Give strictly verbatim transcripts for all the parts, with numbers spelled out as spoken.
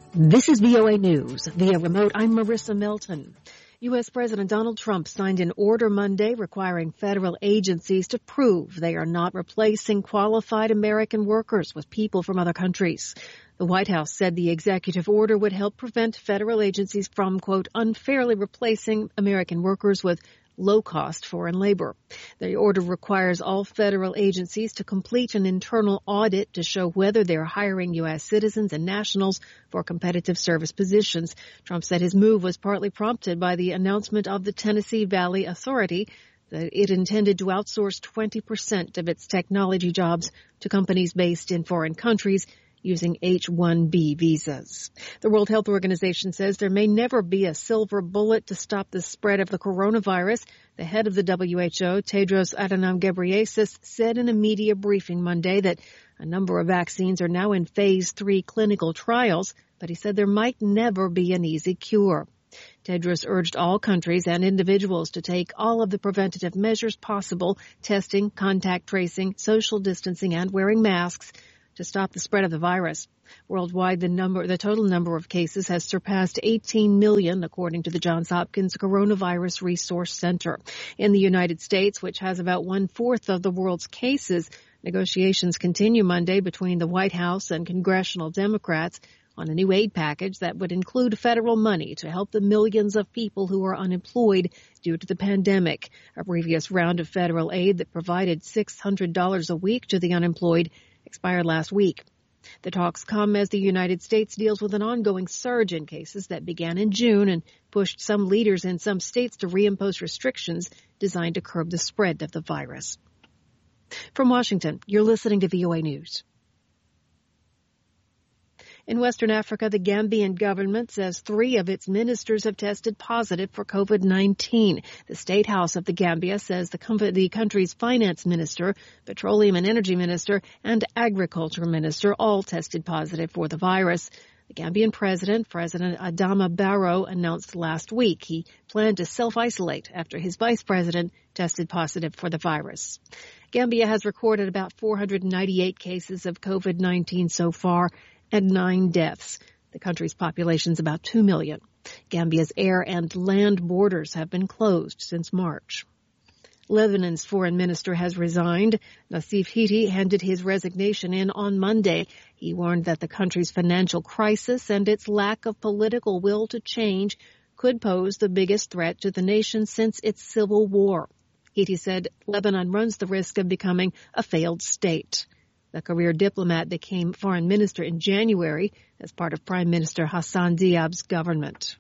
This is V O A News. Via remote, I'm Marissa Melton. U S. President Donald Trump signed an order Monday requiring federal agencies to prove they are not replacing qualified American workers with people from other countries. The White House said the executive order would help prevent federal agencies from, quote, unfairly replacing American workers with low-cost foreign labor. The order requires all federal agencies to complete an internal audit to show whether they're hiring U S citizens and nationals for competitive service positions. Trump said his move was partly prompted by the announcement of the Tennessee Valley Authority that it intended to outsource twenty percent of its technology jobs to companies based in foreign countries using H one B visas. The World Health Organization says there may never be a silver bullet to stop the spread of the coronavirus. The head of the W H O, Tedros Adhanom Ghebreyesus, said in a media briefing Monday that a number of vaccines are now in phase three clinical trials, but he said there might never be an easy cure. Tedros urged all countries and individuals to take all of the preventative measures possible, testing, contact tracing, social distancing, and wearing masks, to stop the spread of the virus. Worldwide, the number, the total number of cases has surpassed eighteen million, according to the Johns Hopkins Coronavirus Resource Center. In the United States, which has about one-fourth of the world's cases, negotiations continue Monday between the White House and congressional Democrats on a new aid package that would include federal money to help the millions of people who are unemployed due to the pandemic. A previous round of federal aid that provided six hundred dollars a week to the unemployed expired last week. The talks come as the United States deals with an ongoing surge in cases that began in June and pushed some leaders in some states to reimpose restrictions designed to curb the spread of the virus. From Washington, you're listening to V O A News. In Western Africa, the Gambian government says three of its ministers have tested positive for COVID nineteen. The State House of the Gambia says the, com- the country's finance minister, petroleum and energy minister, and agriculture minister all tested positive for the virus. The Gambian president, President Adama Barrow, announced last week he planned to self-isolate after his vice president tested positive for the virus. Gambia has recorded about four hundred ninety-eight cases of COVID nineteen so far, and nine deaths. The country's population is about two million. Gambia's air and land borders have been closed since March. Lebanon's foreign minister has resigned. Nassif Hiti handed his resignation in on Monday. He warned that the country's financial crisis and its lack of political will to change could pose the biggest threat to the nation since its civil war. Hiti said Lebanon runs the risk of becoming a failed state. The career diplomat became foreign minister in January as part of Prime Minister Hassan Diab's government.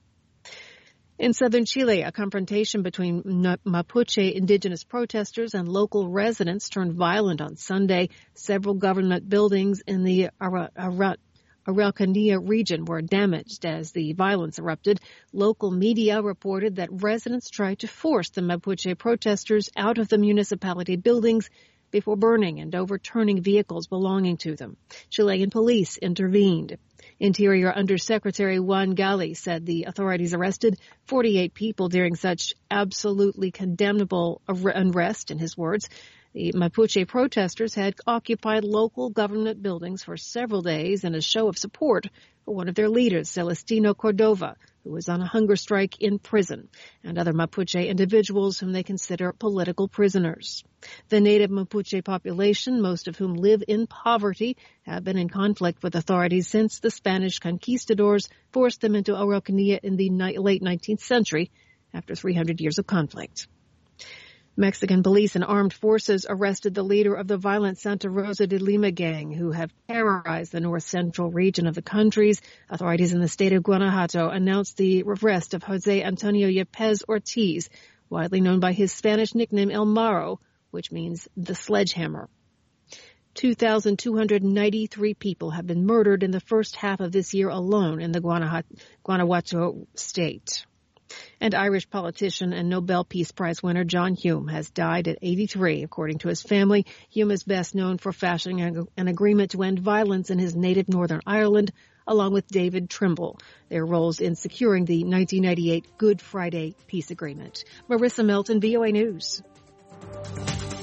In southern Chile, a confrontation between Mapuche indigenous protesters and local residents turned violent on Sunday. Several government buildings in the Ara- Ara- Araucanía region were damaged as the violence erupted. Local media reported that residents tried to force the Mapuche protesters out of the municipality buildings before burning and overturning vehicles belonging to them. Chilean police intervened. Interior Undersecretary Juan Gali said the authorities arrested forty-eight people during such absolutely condemnable unrest, in his words. The Mapuche protesters had occupied local government buildings for several days in a show of support for one of their leaders, Celestino Cordova, who was on a hunger strike in prison, and other Mapuche individuals whom they consider political prisoners. The native Mapuche population, most of whom live in poverty, have been in conflict with authorities since the Spanish conquistadors forced them into Araucanía in the ni- late nineteenth century after three hundred years of conflict. Mexican police and armed forces arrested the leader of the violent Santa Rosa de Lima gang, who have terrorized the north-central region of the country. Authorities in the state of Guanajuato announced the arrest of Jose Antonio Yepes Ortiz, widely known by his Spanish nickname El Marro, which means the sledgehammer. two thousand two hundred ninety-three people have been murdered in the first half of this year alone in the Guanajuato, Guanajuato state. And Irish politician and Nobel Peace Prize winner John Hume has died at eighty-three. According to his family, Hume is best known for fashioning an agreement to end violence in his native Northern Ireland, along with David Trimble, their roles in securing the nineteen ninety-eight Good Friday Peace Agreement. Marissa Melton, V O A News.